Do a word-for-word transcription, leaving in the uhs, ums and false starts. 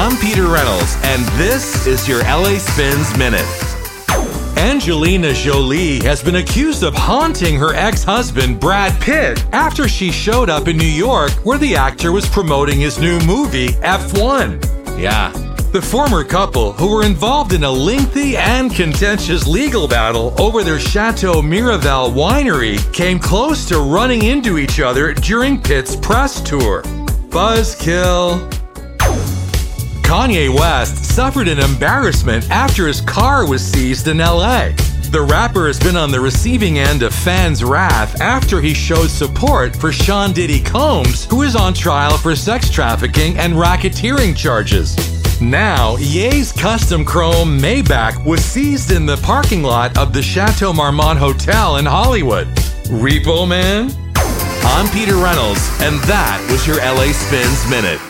I'm Peter Reynolds, and this is your L A Spins Minute. Angelina Jolie has been accused of haunting her ex-husband Brad Pitt after she showed up in New York where the actor was promoting his new movie, F one. Yeah. The former couple, who were involved in a lengthy and contentious legal battle over their Chateau Miraval winery, came close to running into each other during Pitt's press tour. Buzzkill. Kanye West suffered an embarrassment after his car was seized in L A. The rapper has been on the receiving end of fans' wrath after he showed support for Sean Diddy Combs, who is on trial for sex trafficking and racketeering charges. Now, Ye's custom chrome Maybach was seized in the parking lot of the Chateau Marmont Hotel in Hollywood. Repo Man? I'm Peter Reynolds, and that was your L A Spins Minute.